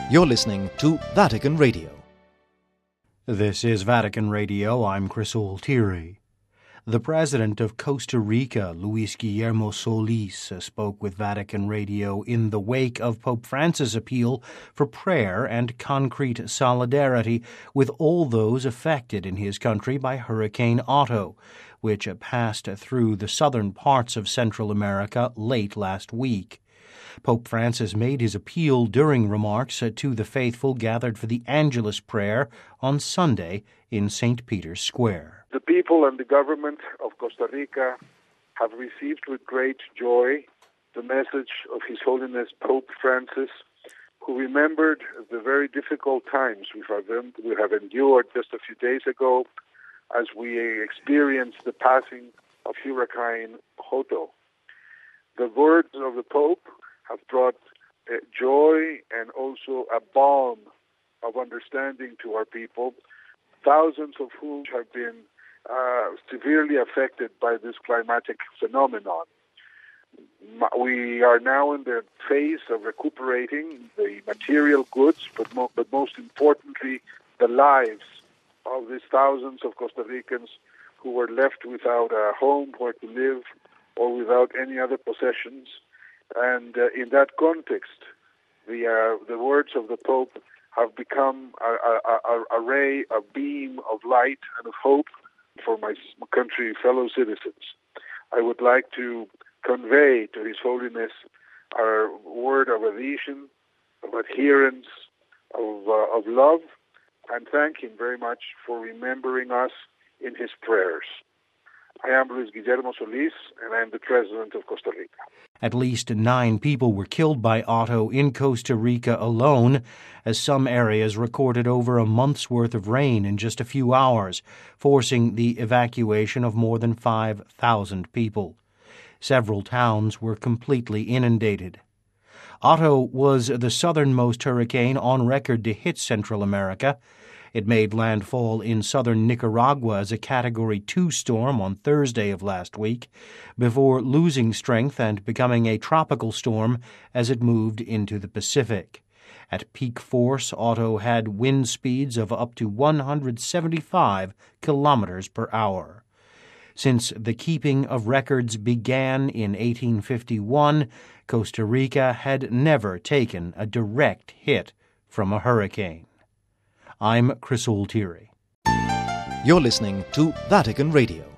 You're listening to Vatican Radio. This is Vatican Radio. I'm Chris Altieri. The president of Costa Rica, Luis Guillermo Solis, spoke with Vatican Radio in the wake of Pope Francis' appeal for prayer and concrete solidarity with all those affected in his country by Hurricane Otto, which passed through the southern parts of Central America late last week. Pope Francis made his appeal during remarks to the faithful gathered for the Angelus prayer on Sunday in St. Peter's Square. The people and the government of Costa Rica have received with great joy the message of His Holiness Pope Francis, who remembered the very difficult times we have endured just a few days ago as we experienced the passing of Hurricane Otto. The words of the Pope have brought joy and also a balm of understanding to our people, thousands of whom have been severely affected by this climatic phenomenon. We are now in the phase of recuperating the material goods, but most importantly, the lives of these thousands of Costa Ricans who were left without a home where to live or without any other possessions. And in that context, the words of the Pope have become a ray, a beam of light and of hope for my country fellow citizens. I would like to convey to His Holiness our word of adhesion, of adherence, of love, and thank him very much for remembering us in his prayers. I am Luis Guillermo Solis, and I am the President of Costa Rica. At least 9 people were killed by Otto in Costa Rica alone, as some areas recorded over a month's worth of rain in just a few hours, forcing the evacuation of more than 5,000 people. Several towns were completely inundated. Otto was the southernmost hurricane on record to hit Central America. It made landfall in southern Nicaragua as a Category 2 storm on Thursday of last week, before losing strength and becoming a tropical storm as it moved into the Pacific. At peak force, Otto had wind speeds of up to 175 kilometers per hour. Since the keeping of records began in 1851, Costa Rica had never taken a direct hit from a hurricane. I'm Chris Altieri. You're listening to Vatican Radio.